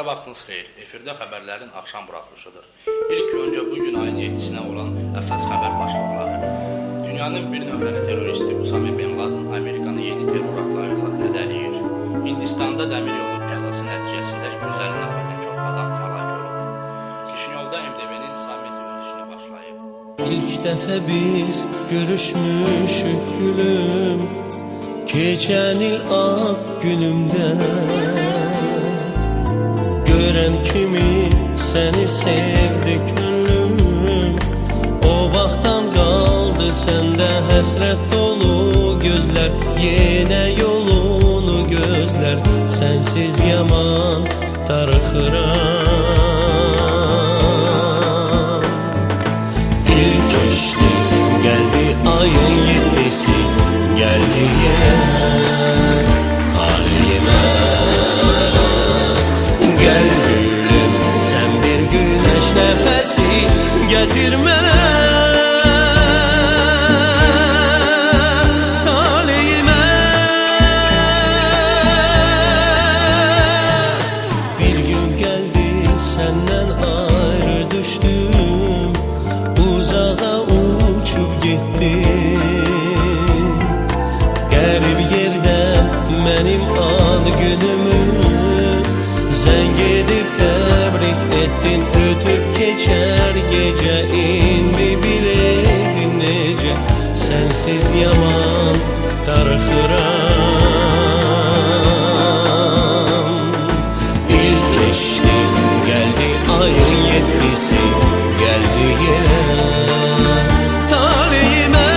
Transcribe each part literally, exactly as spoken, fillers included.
vaxtınız xeyir. Efirdə xəbərlərin axşam buraxılışıdır. İlk öncə bugün ayın yeddisinə olan əsas xəbər başlıqları. Dünyanın bir nömrəli terroristi Usame bin Laden Amerikanı yeni terror aktlarıyla hədələyir. Hindistanda dəmir yolu qəzası nəticəsində iki yüz əlli nəfərdən çox adam həlak olub. Kişinyolda M D B-nin sammit verilişini başlayıb. İlk dəfə biz görüşmüşük gülüm, keçən il ad günümdə. Görən kimi səni sevdi könlüm, o vaxtdan qaldı səndə həsrət dolu gözlər, yenə yolunu gözlər, sənsiz yaman darıxıram. İlk keçdi, gəldi ayın yeddisi, gəldi yenə talihimə. Gəl gülüm, sən bir günəş nəfəsi gətir mənə. Mənim ad günümü sən gedib təbrik etdin, ötüb keçər gecə, indi biləydin necə, sənsiz yaman darıxıram. İlk keçdi, gəldi ayın yeddisi, gəldi yenə talihimə.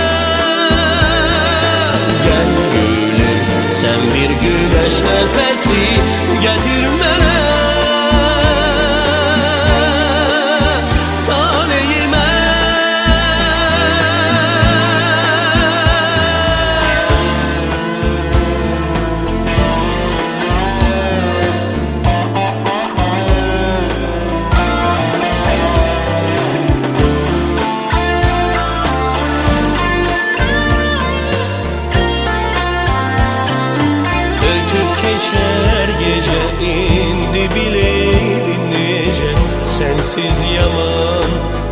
Gəl gülüm, sən bir güneş nəfəsi gətir mənə, talihimə. İndi bileydin necə, sənsiz yaman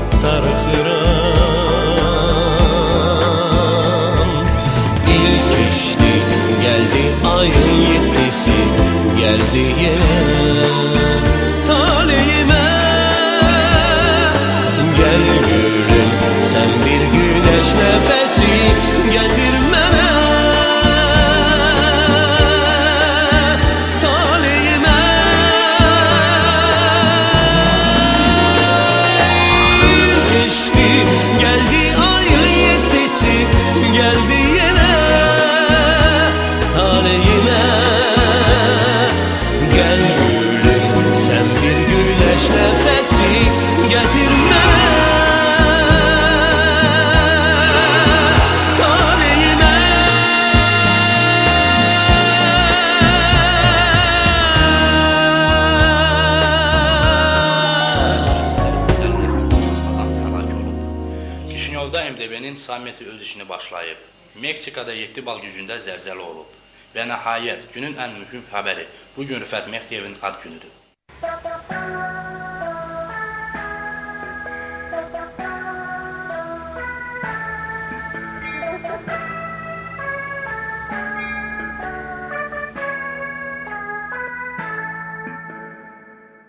darıxıram. İlk keçdi, gəldi ayın yeddisi, gəldi yenə talihimə. Gəl gülüm, sən bir güneş nəfəsi gətir mənə. M D B-nin sammiti öz işini başlayıb. Meksikada yeddi bal gücündə zəlzələ olub. Və nəhayət, günün ən mühüm xəbəri, bugün Rüfət Məhdiyevin ad günüdür.